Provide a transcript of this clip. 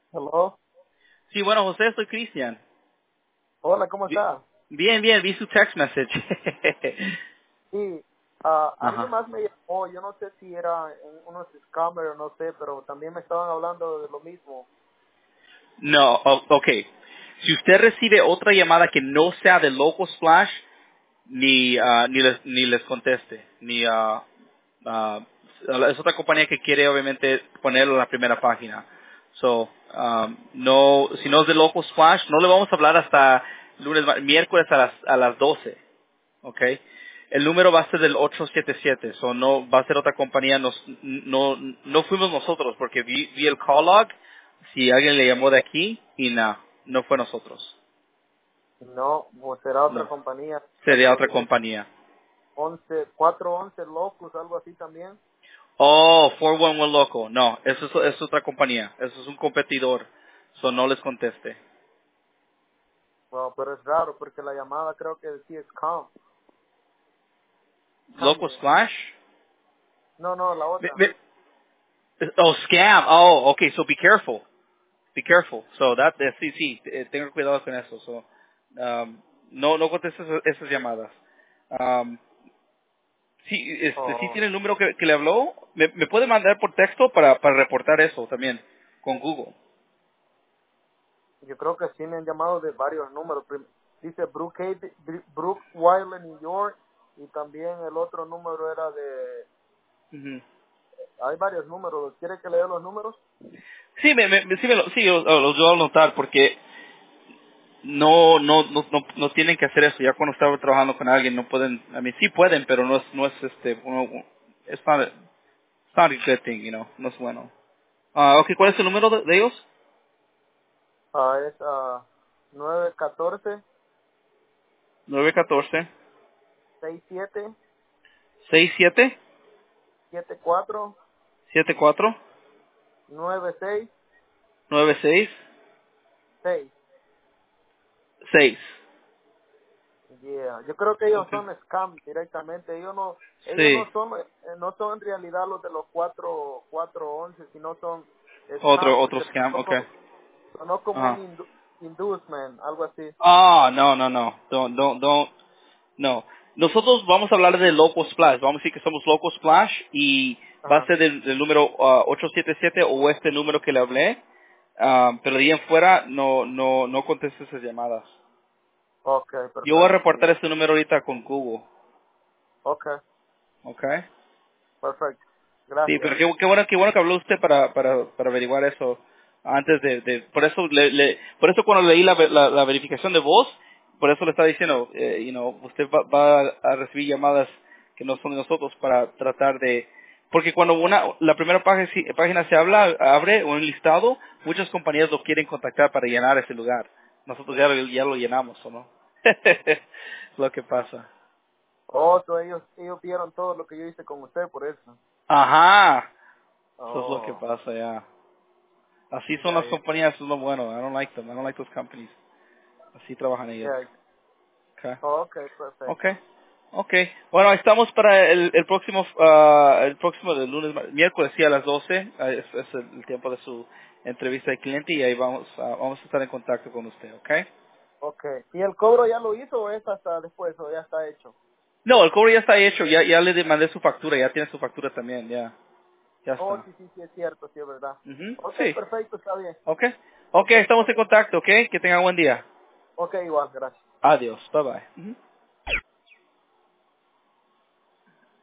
Hello. Sí, bueno, José, soy Cristian. Hola, ¿cómo Bi- está? Bien, bien, vi su text message. Sí, alguien Ajá. más me llamó, yo no sé si era unos scammers, no sé, pero también me estaban hablando de lo mismo. No, ok. Si usted recibe otra llamada que no sea de Local Splash, ni les conteste. Ah, es otra compañía que quiere obviamente ponerlo en la primera página. So, no, si no es de Local Splash, no le vamos a hablar hasta miércoles a las 12. ¿Ok? El número va a ser del 877, so no va a ser otra compañía, no fuimos nosotros, porque vi el call log, si alguien le llamó de aquí, y no fue nosotros, No, pues será otra no, compañía, sería porque otra dice compañía. 411 Locus, algo así también. Oh, 411 Loco, no, eso es otra compañía, eso es un competidor, so no les conteste. Bueno, pero es raro, porque la llamada creo que decía Loco Camden. Splash? No, no, la Me- otra. me- Oh, scam, oh, okay, so be careful. Be careful. So sí, tenga cuidado con eso. So, no contestes esas llamadas. Um, sí, sí Oh, tiene el número que le habló. Me puede mandar por texto para reportar eso también con Google. yo creo que sí me han llamado de varios números. Dice Brookweiler, New York, y también el otro número era de. Ujú. Hay varios números. ¿Quiere que le dé los números? Sí, sí, yo voy a notar porque no tienen que hacer eso. Ya cuando estaba trabajando con alguien no pueden, a mí sí pueden, pero no es it's not a good thing, no es bueno. Okay, ¿cuál es el número de ellos? Es 914 914 67 67 74 74 96 96 6. 6. Yeah. Yo creo que ellos Okay. son scam directamente. Ellos Sí, no son en realidad los de los 411, sino son scam, otro porque scam, okay. sonó como un Ajá. inducement, algo así. Ah, no. No. Nosotros vamos a hablar de Local Splash. Vamos a decir que somos Local Splash y va a Ajá. ser del número 877 o este número que le hablé. Pero de ahí en fuera no contestes esas llamadas. Okay, Yo voy a perfecto. reportar este número ahorita con Google. Okay, Okay. perfecto. Sí, Gracias. pero qué bueno que habló usted para averiguar eso antes por eso por eso cuando leí la verificación de voz, por eso le estaba diciendo, usted va a recibir llamadas que no son de nosotros para tratar de, porque cuando la primera página se abre un listado, muchas compañías lo quieren contactar para llenar ese lugar. Nosotros ya lo llenamos, ¿o no? Lo que pasa. Ellos vieron todo lo que yo hice con usted, por eso. Ajá, eso es lo que Oh, pasa ya. Así son ya, las ya, compañías, eso es lo bueno. I don't like them. I don't like those companies. Así trabajan ellos. ya. Okay. Okay, Okay. perfecto. Okay. Bueno, estamos para el próximo del lunes, miércoles, sí, a las 12. Es el tiempo de su entrevista de cliente y ahí vamos a estar en contacto con usted, okay? Okay. ¿Y el cobro ya lo hizo o es hasta después o ya está hecho? No, el cobro ya está hecho. Ya le mandé su factura. Ya tiene su factura también. Ya Oh, está. sí, sí, sí, es cierto, sí, es verdad. Ujú. Okay, Sí. perfecto, está bien. Okay. Okay, estamos en Okay, contacto, okay? Que tengan buen día. okay, igual, gracias. Adiós. Bye bye. Ujú.